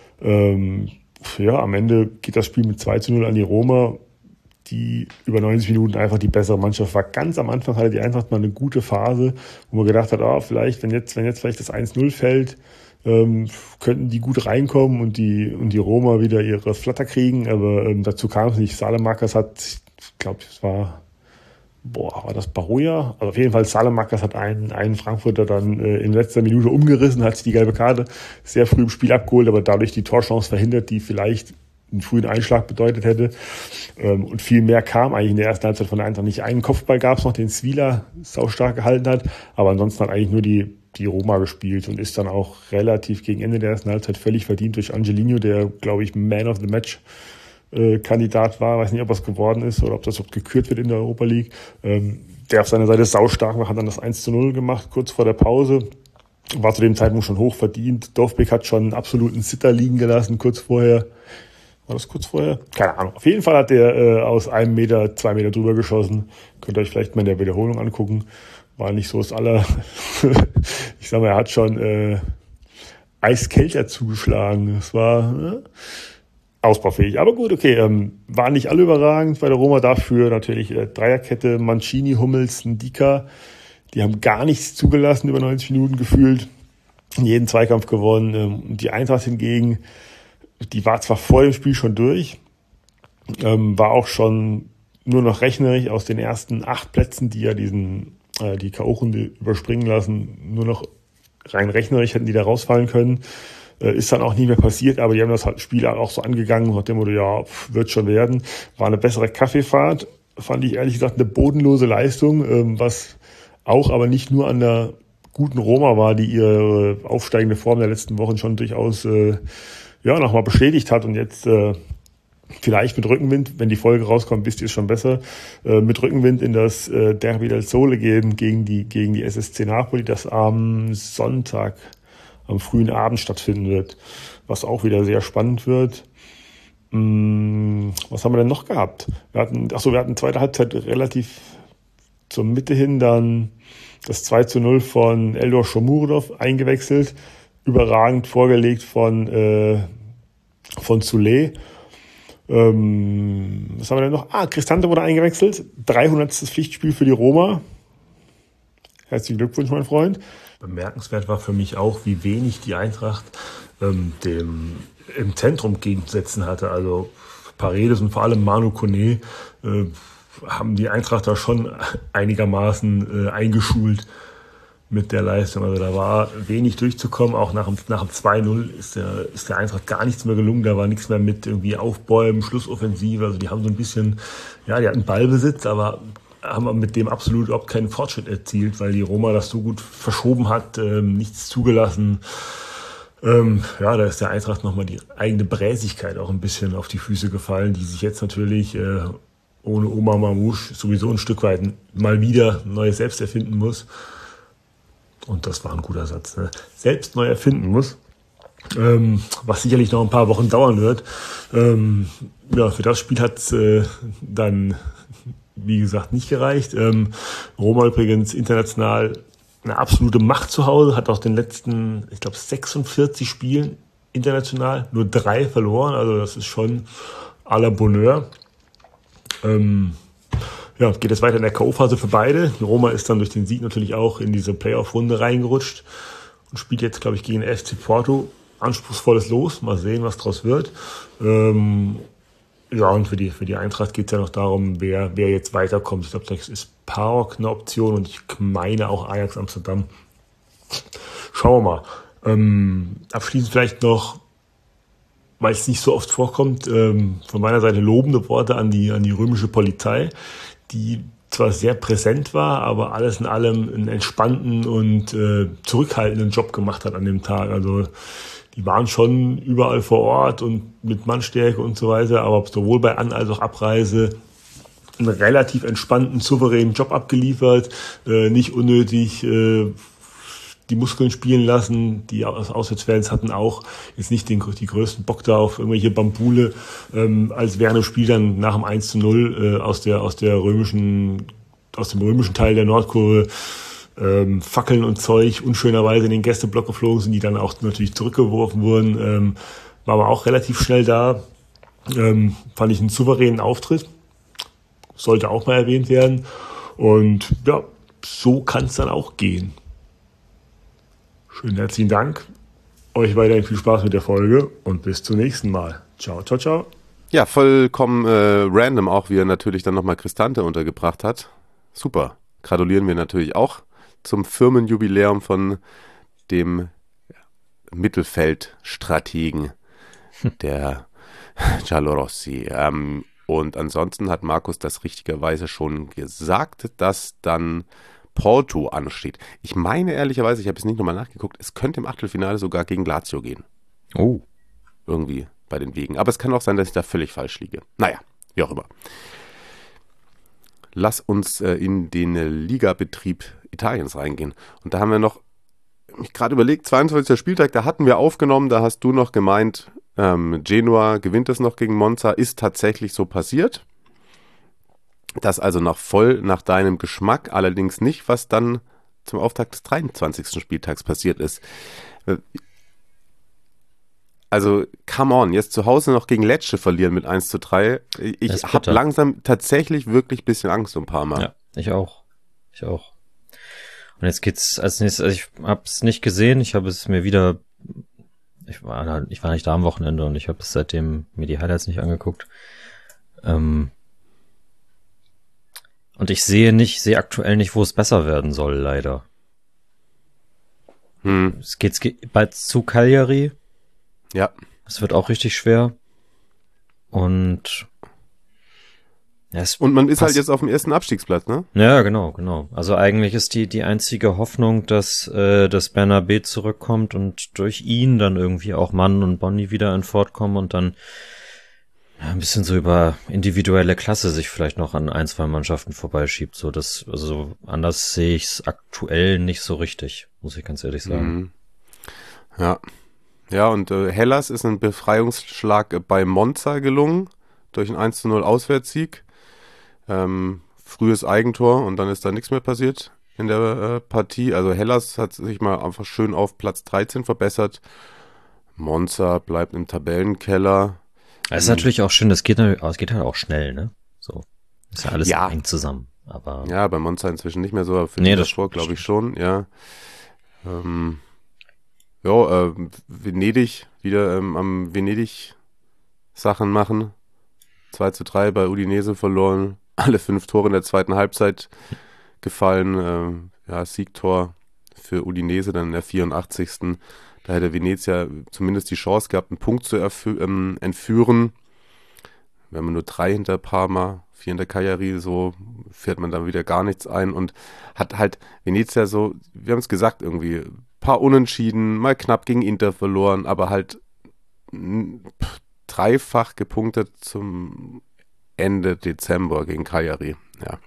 Speaker 6: Am Ende geht das Spiel mit 2-0 an die Roma, die über 90 Minuten einfach die bessere Mannschaft war. Ganz am Anfang hatte die Eintracht mal eine gute Phase, wo man gedacht hat, vielleicht, wenn jetzt vielleicht das 1-0 fällt, könnten die gut reinkommen und die Roma wieder ihre Flatter kriegen, aber dazu kam es nicht. Salamakas hat, ich glaube, es war das Baroja? Also auf jeden Fall, Salamakas hat einen Frankfurter dann in letzter Minute umgerissen, hat sich die gelbe Karte sehr früh im Spiel abgeholt, aber dadurch die Torchance verhindert, die vielleicht einen frühen Einschlag bedeutet hätte. Und viel mehr kam eigentlich in der ersten Halbzeit von der Eintracht nicht. Einen Kopfball gab es noch, den Svila saustark gehalten hat, aber ansonsten hat eigentlich nur die Roma gespielt und ist dann auch relativ gegen Ende der ersten Halbzeit völlig verdient durch Angelino, der, glaube ich, Man of the Match Kandidat war. Weiß nicht, ob das geworden ist oder ob das überhaupt gekürt wird in der Europa League. Der auf seiner Seite saustark war, hat dann das 1-0 gemacht, kurz vor der Pause. War zu dem Zeitpunkt schon hoch verdient. Dorfbeck hat schon einen absoluten Sitter liegen gelassen, kurz vorher. War das kurz vorher? Keine Ahnung. Auf jeden Fall hat der aus 1 Meter, 2 Meter drüber geschossen. Könnt ihr euch vielleicht mal in der Wiederholung angucken. War nicht so das ich sag mal, er hat schon eiskälter zugeschlagen. Es war ausbaufähig. Aber gut, okay. Waren nicht alle überragend bei der Roma. Dafür natürlich Dreierkette, Mancini, Hummels, Ndika. Die haben gar nichts zugelassen über 90 Minuten gefühlt. Jeden Zweikampf gewonnen. Die Eintracht hingegen, die war zwar vor dem Spiel schon durch, war auch schon nur noch rechnerisch aus den ersten 8 Plätzen, die ja die K.O.-Runde überspringen lassen, nur noch rein rechnerisch hätten die da rausfallen können. Ist dann auch nicht mehr passiert, aber die haben das Spiel auch so angegangen, nach dem Motto, ja, wird schon werden. War eine bessere Kaffeefahrt fand ich ehrlich gesagt eine bodenlose Leistung, was auch aber nicht nur an der guten Roma war, die ihre aufsteigende Form der letzten Wochen schon durchaus nochmal bestätigt hat und jetzt vielleicht mit Rückenwind, wenn die Folge rauskommt, wisst ihr es schon besser, mit Rückenwind in das Derby del Sole gehen gegen die SSC Napoli, das am Sonntag, am frühen Abend stattfinden wird, was auch wieder sehr spannend wird. Was haben wir denn noch gehabt? Wir hatten zweite Halbzeit relativ zur Mitte hin dann das 2:0 von Eldor Shomurodov eingewechselt, überragend vorgelegt von Soulé. Was haben wir denn noch? Cristante wurde eingewechselt. 300. Pflichtspiel für die Roma. Herzlichen Glückwunsch, mein Freund.
Speaker 7: Bemerkenswert war für mich auch, wie wenig die Eintracht dem im Zentrum gegenzusetzen hatte. Also Paredes und vor allem Manu Koné haben die Eintracht da schon einigermaßen eingeschult mit der Leistung. Also da war wenig durchzukommen. Auch nach dem 2:0 ist der Eintracht gar nichts mehr gelungen. Da war nichts mehr mit irgendwie Aufbäumen, Schlussoffensive. Also die haben so ein bisschen, die hatten Ballbesitz, aber haben mit dem absolut überhaupt keinen Fortschritt erzielt, weil die Roma das so gut verschoben hat, nichts zugelassen. Da ist der Eintracht nochmal die eigene Bräsigkeit auch ein bisschen auf die Füße gefallen, die sich jetzt natürlich ohne Omar Mamouche sowieso ein Stück weit mal wieder neu selbst erfinden muss. Und das war ein guter Satz. Ne? Selbst neu erfinden muss, was sicherlich noch ein paar Wochen dauern wird. Für das Spiel hat es dann, wie gesagt, nicht gereicht. Roma übrigens international eine absolute Macht zu Hause, hat auch den letzten, 46 Spielen international nur 3 verloren. Also das ist schon à la Bonheur. Geht es weiter in der K.O.-Phase für beide. Die Roma ist dann durch den Sieg natürlich auch in diese Playoff-Runde reingerutscht und spielt jetzt, glaube ich, gegen FC Porto. Anspruchsvolles Los. Mal sehen, was draus wird. Und für die Eintracht geht es ja noch darum, wer jetzt weiterkommt. Ich glaube, das ist PAOK eine Option und ich meine auch Ajax Amsterdam. Schauen wir mal. Abschließend vielleicht noch, weil es nicht so oft vorkommt, von meiner Seite lobende Worte an die römische Polizei, die zwar sehr präsent war, aber alles in allem einen entspannten und zurückhaltenden Job gemacht hat an dem Tag. Also die waren schon überall vor Ort und mit Mannstärke und so weiter, aber sowohl bei An- als auch Abreise einen relativ entspannten, souveränen Job abgeliefert, nicht unnötig die Muskeln spielen lassen. Die Auswärtsfans hatten auch jetzt nicht die größten Bock da auf irgendwelche Bambule, als während dem Spiel dann nach dem 1:0 aus dem römischen Teil der Nordkurve Fackeln und Zeug unschönerweise in den Gästeblock geflogen sind, die dann auch natürlich zurückgeworfen wurden. War aber auch relativ schnell da. Fand ich einen souveränen Auftritt. Sollte auch mal erwähnt werden. Und ja, so kann es dann auch gehen. Schönen herzlichen Dank. Euch weiterhin viel Spaß mit der Folge und bis zum nächsten Mal. Ciao, ciao, ciao.
Speaker 4: Ja, vollkommen random auch, wie er natürlich dann nochmal Cristante untergebracht hat. Super. Gratulieren wir natürlich auch zum Firmenjubiläum von dem Mittelfeldstrategen der Giallorossi. Und ansonsten hat Markus das richtigerweise schon gesagt, dass dann Porto ansteht. Ich meine ehrlicherweise, ich habe jetzt nicht nochmal nachgeguckt, es könnte im Achtelfinale sogar gegen Lazio gehen.
Speaker 5: Oh.
Speaker 4: Irgendwie bei den Wegen. Aber es kann auch sein, dass ich da völlig falsch liege. Naja, wie auch immer. Lass uns in den Ligabetrieb Italiens reingehen. Und da haben wir noch, ich gerade überlegt, 22. Spieltag, da hatten wir aufgenommen, da hast du noch gemeint, Genua gewinnt es noch gegen Monza, ist tatsächlich so passiert. Das also noch voll nach deinem Geschmack, allerdings nicht, was dann zum Auftakt des 23. Spieltags passiert ist. Also, come on, jetzt zu Hause noch gegen Lecce verlieren mit 1:3. Ich habe langsam tatsächlich wirklich ein bisschen Angst um Parma.
Speaker 5: Ja, ich auch. Und jetzt geht's als nächstes, also ich habe es nicht gesehen, ich habe es mir wieder, ich war nicht da am Wochenende und ich habe es seitdem mir die Highlights nicht angeguckt. Und ich sehe aktuell nicht, wo es besser werden soll, leider. Es geht bald zu Cagliari.
Speaker 4: Ja. Ja. Das wird auch richtig schwer. Und
Speaker 5: Es wird auch richtig schwer. Und ich weiß nicht, also ich habe es nicht gesehen, ich habe es mir wieder, ich war nicht da am Wochenende und ich habe es seitdem mir die Highlights nicht angeguckt.
Speaker 4: Und man ist halt jetzt auf dem ersten Abstiegsplatz, ne?
Speaker 5: Ja, genau. Also eigentlich ist die einzige Hoffnung, dass Bernabé zurückkommt und durch ihn dann irgendwie auch Mann und Bonni wieder in Ford kommen und dann ein bisschen so über individuelle Klasse sich vielleicht noch an 1, 2 Mannschaften vorbeischiebt. Also anders sehe ich es aktuell nicht so richtig, muss ich ganz ehrlich sagen.
Speaker 4: Ja. Ja, und Hellas ist ein Befreiungsschlag bei Monza gelungen, durch einen 1:0 Auswärtssieg. Frühes Eigentor und dann ist da nichts mehr passiert in der Partie. Also Hellas hat sich mal einfach schön auf Platz 13 verbessert. Monza bleibt im Tabellenkeller.
Speaker 5: Es ist natürlich auch schön, es geht halt auch schnell, ne? So. Ist ja alles eng zusammen. Aber
Speaker 4: ja, bei Monza inzwischen nicht mehr so, aber für
Speaker 5: das
Speaker 4: davor glaube ich schon, ja. Venedig, wieder am Venedig Sachen machen. 2:3 bei Udinese verloren. Alle 5 Tore in der zweiten Halbzeit gefallen. Siegtor für Udinese dann in der 84. Da hätte Venezia zumindest die Chance gehabt, einen Punkt zu entführen. Wenn man nur 3 hinter Parma, 4 hinter Cagliari, so fährt man dann wieder gar nichts ein und hat halt Venezia so, wir haben es gesagt, irgendwie ein paar Unentschieden, mal knapp gegen Inter verloren, aber halt dreifach gepunktet zum Ende Dezember gegen Cagliari. Ja.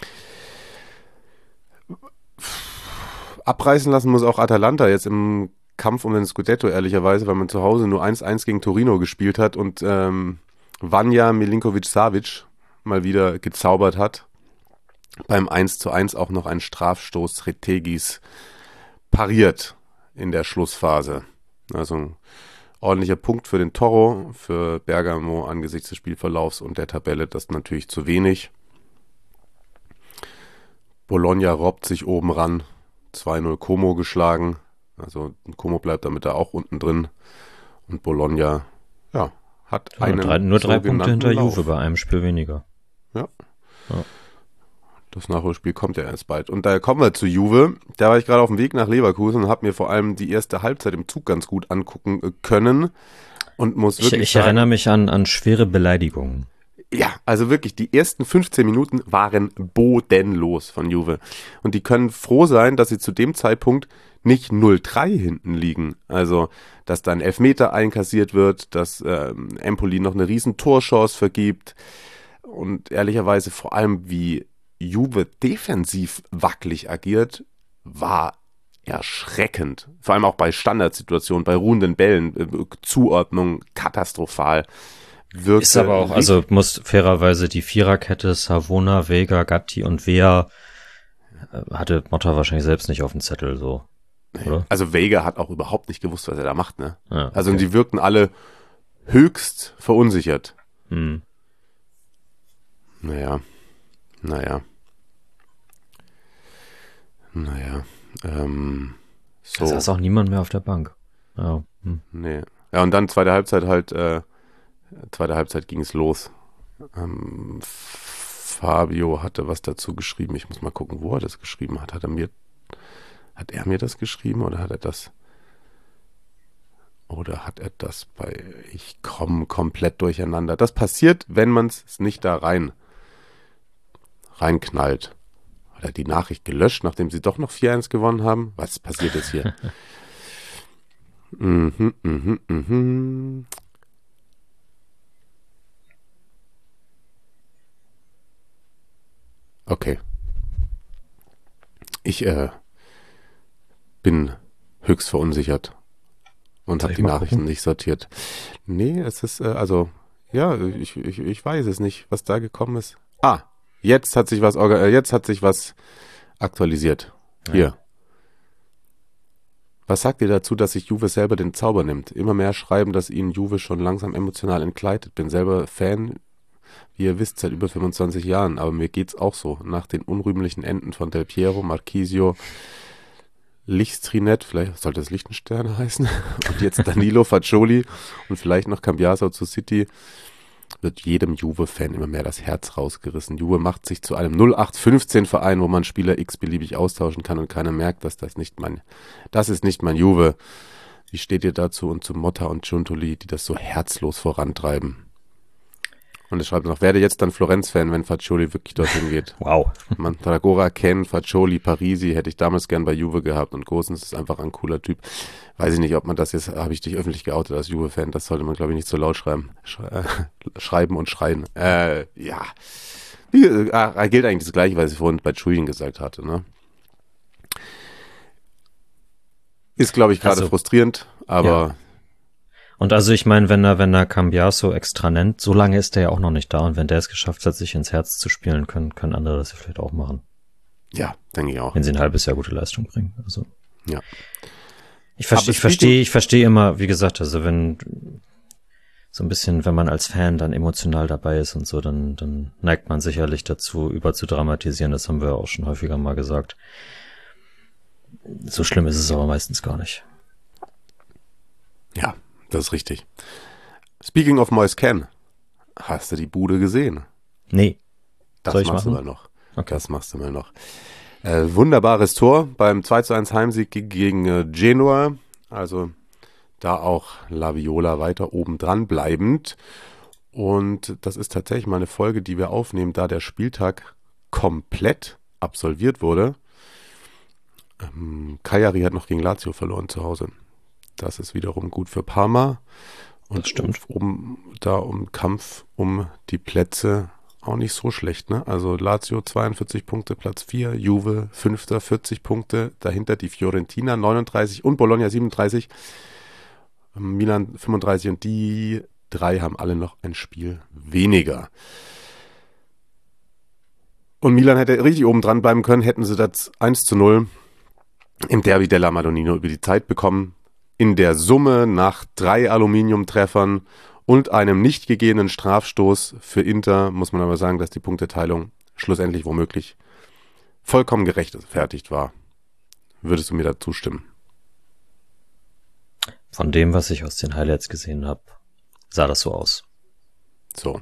Speaker 4: Abreißen lassen muss auch Atalanta jetzt im Kampf um den Scudetto, ehrlicherweise, weil man zu Hause nur 1:1 gegen Torino gespielt hat und Vanja Milinkovic-Savic mal wieder gezaubert hat. Beim 1:1 auch noch einen Strafstoß Retegis pariert in der Schlussphase. Also ein ordentlicher Punkt für den Toro, für Bergamo angesichts des Spielverlaufs und der Tabelle, das natürlich zu wenig. Bologna robbt sich oben ran, 2:0 Como geschlagen. Also Como bleibt damit da auch unten drin. Und Bologna, hat
Speaker 5: nur 3 Punkte hinter
Speaker 4: Lauf.
Speaker 5: Juve bei einem Spiel weniger.
Speaker 4: Ja. Das Nachholspiel kommt ja erst bald. Und da kommen wir zu Juve. Da war ich gerade auf dem Weg nach Leverkusen und habe mir vor allem die erste Halbzeit im Zug ganz gut angucken können. Und muss wirklich
Speaker 5: ich erinnere mich an schwere Beleidigungen.
Speaker 4: Ja, also wirklich, die ersten 15 Minuten waren bodenlos von Juve. Und die können froh sein, dass sie zu dem Zeitpunkt nicht 0:3 hinten liegen. Also, dass dann Elfmeter einkassiert wird, dass Empoli noch eine riesen Torchance vergibt. Und ehrlicherweise vor allem, wie Juve defensiv wackelig agiert, war erschreckend. Vor allem auch bei Standardsituationen, bei ruhenden Bällen, Zuordnung katastrophal.
Speaker 5: Ist aber auch, also muss fairerweise die Viererkette, Savona, Vega, Gatti und Vea, hatte Motta wahrscheinlich selbst nicht auf dem Zettel, so, oder?
Speaker 4: Also Vega hat auch überhaupt nicht gewusst, was er da macht, ne?
Speaker 5: Ja, okay.
Speaker 4: Also und die wirkten alle höchst verunsichert. Naja. So.
Speaker 5: Da saß auch niemand mehr auf der Bank. Ja.
Speaker 4: Nee. Ja, und dann zweite Halbzeit ging es los. Fabio hatte was dazu geschrieben. Ich muss mal gucken, wo er das geschrieben hat. Hat er mir das geschrieben oder hat er das bei ich komme komplett durcheinander. Das passiert, wenn man es nicht da reinknallt. Hat er die Nachricht gelöscht, nachdem sie doch noch 4:1 gewonnen haben? Was passiert jetzt hier? Okay. Ich bin höchst verunsichert und habe die Nachrichten nicht sortiert. Nee, es ist, ich weiß es nicht, was da gekommen ist. Jetzt hat sich was aktualisiert. Hier. Ja. Was sagt ihr dazu, dass sich Juve selber den Zauber nimmt? Immer mehr schreiben, dass ihnen Juve schon langsam emotional entgleitet. Bin selber Fan, wie ihr wisst, seit über 25 Jahren, aber mir geht's auch so. Nach den unrühmlichen Enden von Del Piero, Marchisio, Lichtstrinet, vielleicht sollte es Lichtensterne heißen, und jetzt Danilo, Faccioli und vielleicht noch Cambiaso zu City, wird jedem Juve-Fan immer mehr das Herz rausgerissen. Juve macht sich zu einem 0815-Verein, wo man Spieler x beliebig austauschen kann und keiner merkt, dass das ist nicht mein Juve. Wie steht ihr dazu und zu Motta und Giuntoli, die das so herzlos vorantreiben? Und er schreibt noch, werde jetzt dann Florenz-Fan, wenn Faccioli wirklich dorthin geht.
Speaker 5: Wow.
Speaker 4: Mandragora, Ken, Faccioli, Parisi hätte ich damals gern bei Juve gehabt und Gosens ist einfach ein cooler Typ. Weiß ich nicht, ob man das jetzt, habe ich dich öffentlich geoutet als Juve-Fan, das sollte man, glaube ich, nicht so laut schreiben. Schreiben und schreien. Ja. Gilt eigentlich das Gleiche, was ich vorhin bei Julian gesagt hatte, ne? Ist, glaube ich, gerade frustrierend, aber...
Speaker 5: Ja. Und also ich meine, wenn er Cambiaso extra nennt, so lange ist er ja auch noch nicht da und wenn der es geschafft hat, sich ins Herz zu spielen, können andere das ja vielleicht auch machen.
Speaker 4: Ja, denke ich auch.
Speaker 5: Wenn sie ein halbes Jahr gute Leistung bringen. Also.
Speaker 4: Ja.
Speaker 5: Ich verstehe immer, wie gesagt, also wenn so ein bisschen, wenn man als Fan dann emotional dabei ist und so, dann neigt man sicherlich dazu, überzudramatisieren. Das haben wir ja auch schon häufiger mal gesagt. So schlimm ist es aber meistens gar nicht.
Speaker 4: Ja, das ist richtig. Speaking of Moise Kean, hast du die Bude gesehen?
Speaker 5: Nee.
Speaker 4: Das
Speaker 5: Soll ich
Speaker 4: machst
Speaker 5: machen?
Speaker 4: du mal noch.
Speaker 5: Okay.
Speaker 4: Das machst du mal noch. Wunderbares Tor beim 2:1 Heimsieg gegen Genoa. Also da auch Laviola weiter oben dran bleibend. Und das ist tatsächlich mal eine Folge, die wir aufnehmen, da der Spieltag komplett absolviert wurde. Cagliari hat noch gegen Lazio verloren zu Hause. Das ist wiederum gut für Parma. Und
Speaker 5: Das stimmt.
Speaker 4: um Kampf um die Plätze auch nicht so schlecht, ne? Also Lazio 42 Punkte, Platz 4, Juve 5. 40 Punkte, dahinter die Fiorentina 39 und Bologna 37, Milan 35 und die drei haben alle noch ein Spiel weniger. Und Milan hätte richtig oben dran bleiben können, hätten sie das 1:0 im Derby della Madonnina über die Zeit bekommen. In der Summe nach 3 Aluminiumtreffern und einem nicht gegebenen Strafstoß für Inter muss man aber sagen, dass die Punkteteilung schlussendlich womöglich vollkommen gerechtfertigt war. Würdest du mir da zustimmen?
Speaker 5: Von dem, was ich aus den Highlights gesehen habe, sah das so aus.
Speaker 4: So.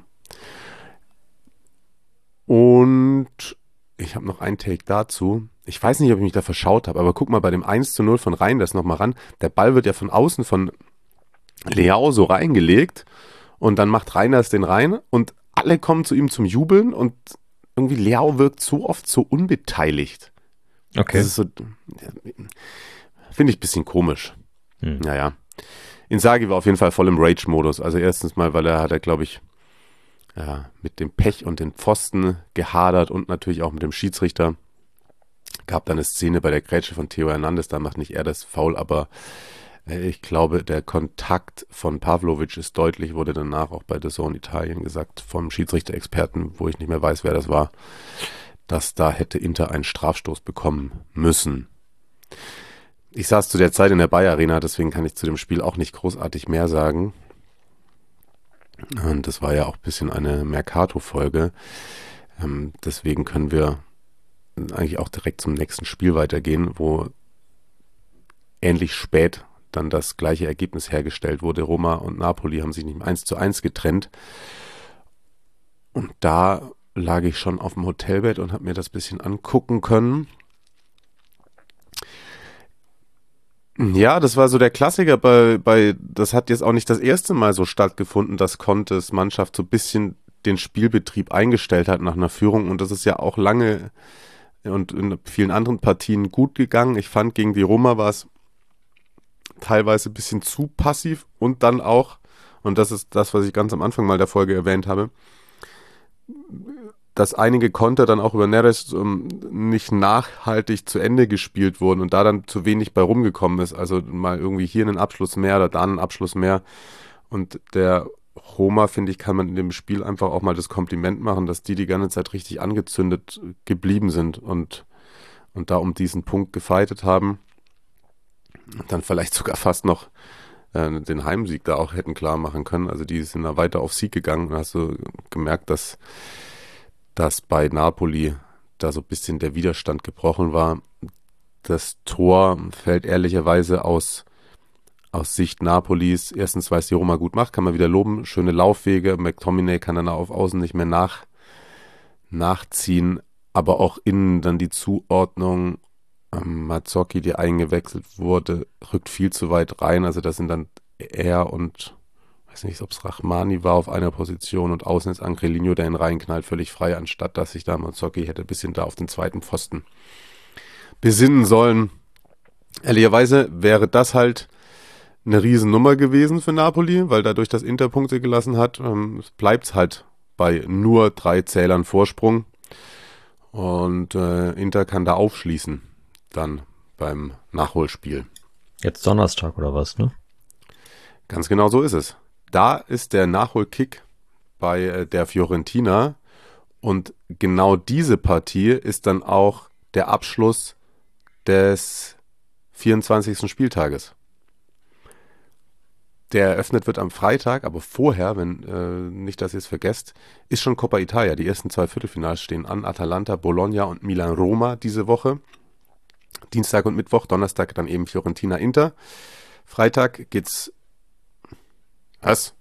Speaker 4: Und ich habe noch einen Take dazu. Ich weiß nicht, ob ich mich da verschaut habe, aber guck mal bei dem 1:0 von Reinders nochmal ran. Der Ball wird ja von außen von Leao so reingelegt und dann macht Reinders den rein und alle kommen zu ihm zum Jubeln und irgendwie Leao wirkt so oft so unbeteiligt.
Speaker 5: Okay.
Speaker 4: Das ist so, finde ich ein bisschen komisch. Naja. Inzaghi war auf jeden Fall voll im Rage-Modus. Also erstens mal, weil er glaube ich, mit dem Pech und den Pfosten gehadert und natürlich auch mit dem Schiedsrichter. Gab dann eine Szene bei der Grätsche von Theo Hernandez, da macht nicht er das Foul, aber ich glaube, der Kontakt von Pavlovic ist deutlich, wurde danach auch bei The Zone Italien gesagt, vom Schiedsrichter-Experten, wo ich nicht mehr weiß, wer das war, dass da hätte Inter einen Strafstoß bekommen müssen. Ich saß zu der Zeit in der Bayer Arena, deswegen kann ich zu dem Spiel auch nicht großartig mehr sagen. Und das war ja auch ein bisschen eine Mercato-Folge. Deswegen können wir eigentlich auch direkt zum nächsten Spiel weitergehen, wo ähnlich spät dann das gleiche Ergebnis hergestellt wurde. Roma und Napoli haben sich nicht 1:1 getrennt. Und da lag ich schon auf dem Hotelbett und habe mir das ein bisschen angucken können. Ja, das war so der Klassiker das hat jetzt auch nicht das erste Mal so stattgefunden, dass Contes Mannschaft so ein bisschen den Spielbetrieb eingestellt hat nach einer Führung und das ist ja auch lange und in vielen anderen Partien gut gegangen. Ich fand, gegen die Roma war es teilweise ein bisschen zu passiv und dann auch, und das ist das, was ich ganz am Anfang mal der Folge erwähnt habe, dass einige Konter dann auch über Neres nicht nachhaltig zu Ende gespielt wurden und da dann zu wenig bei rumgekommen ist. Also mal irgendwie hier einen Abschluss mehr oder da einen Abschluss mehr. Und der Roma, finde ich, kann man in dem Spiel einfach auch mal das Kompliment machen, dass die ganze Zeit richtig angezündet geblieben sind und da um diesen Punkt gefeitet haben. Und dann vielleicht sogar fast noch den Heimsieg da auch hätten klar machen können. Also die sind da weiter auf Sieg gegangen und hast du gemerkt, dass bei Napoli da so ein bisschen der Widerstand gebrochen war. Das Tor fällt ehrlicherweise aus Sicht Napolis. Erstens, weil es die Roma gut macht, kann man wieder loben. Schöne Laufwege. McTominay kann dann auf Außen nicht mehr nachziehen. Aber auch innen dann die Zuordnung. Mazzocchi, die eingewechselt wurde, rückt viel zu weit rein. Also das sind dann er und weiß nicht, ob es Rachmani war auf einer Position und außen ist Angelino, der ihn reinknallt, völlig frei, anstatt dass sich da Mazzocchi hätte ein bisschen da auf den zweiten Pfosten besinnen sollen. Ehrlicherweise wäre das halt eine Riesennummer gewesen für Napoli, weil dadurch das Inter Punkte gelassen hat, bleibt es halt bei nur 3 Zählern Vorsprung und Inter kann da aufschließen dann beim Nachholspiel.
Speaker 5: Jetzt Donnerstag oder was, ne?
Speaker 4: Ganz genau so ist es. Da ist der Nachholkick bei der Fiorentina und genau diese Partie ist dann auch der Abschluss des 24. Spieltages. Der eröffnet wird am Freitag, aber vorher, wenn nicht, dass ihr es vergesst, ist schon Coppa Italia. Die ersten 2 Viertelfinals stehen an. Atalanta, Bologna und Milan-Roma diese Woche. Dienstag und Mittwoch, Donnerstag dann eben Fiorentina-Inter. Freitag geht's... Was?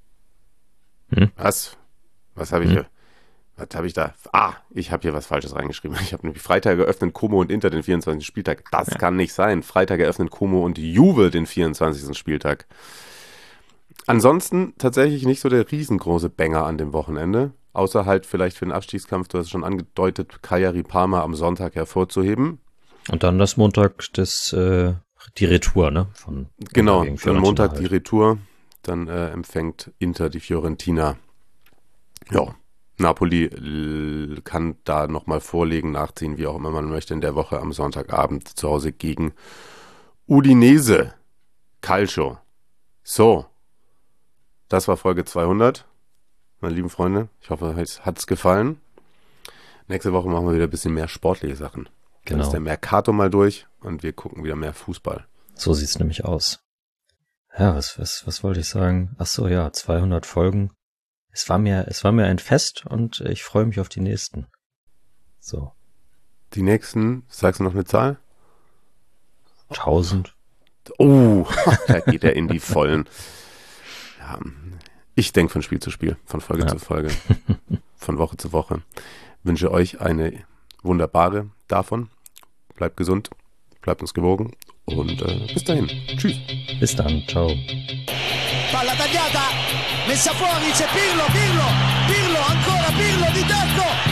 Speaker 4: Was? Was habe ich hier? Was habe ich da? Ich habe hier was Falsches reingeschrieben. Ich habe nämlich Freitag eröffnet Como und Inter den 24. Spieltag. Das kann nicht sein. Freitag eröffnet Como und Juve den 24. Spieltag. Ansonsten tatsächlich nicht so der riesengroße Banger an dem Wochenende. Außer halt vielleicht für den Abstiegskampf, du hast es schon angedeutet, Cagliari Parma am Sonntag hervorzuheben.
Speaker 5: Und dann das Montag die Retour, ne?
Speaker 4: Genau, für Montag halt. Die Retour. Dann empfängt Inter die Fiorentina. Ja, Napoli kann da nochmal vorlegen, nachziehen, wie auch immer man möchte, in der Woche am Sonntagabend zu Hause gegen Udinese. Calcio. So, das war Folge 200. Meine lieben Freunde, ich hoffe, es hat es gefallen. Nächste Woche machen wir wieder ein bisschen mehr sportliche Sachen. Dann ist der Mercato mal durch und wir gucken wieder mehr Fußball.
Speaker 5: So sieht's nämlich aus. Ja, was wollte ich sagen? Ach so, ja, 200 Folgen. Es war mir ein Fest und ich freue mich auf die nächsten. So.
Speaker 4: Die nächsten, sagst du noch eine Zahl?
Speaker 5: 1000.
Speaker 4: Oh, da geht er in die Vollen. Ja, ich denke von Spiel zu Spiel, von Folge zu Folge, von Woche zu Woche. Wünsche euch eine wunderbare davon. Bleibt gesund, bleibt uns gewogen und bis dahin. Tschüss.
Speaker 5: Bis dann, ciao.
Speaker 1: Palla tagliata, messa fuori, c'è Pirlo, ancora Pirlo di tacco,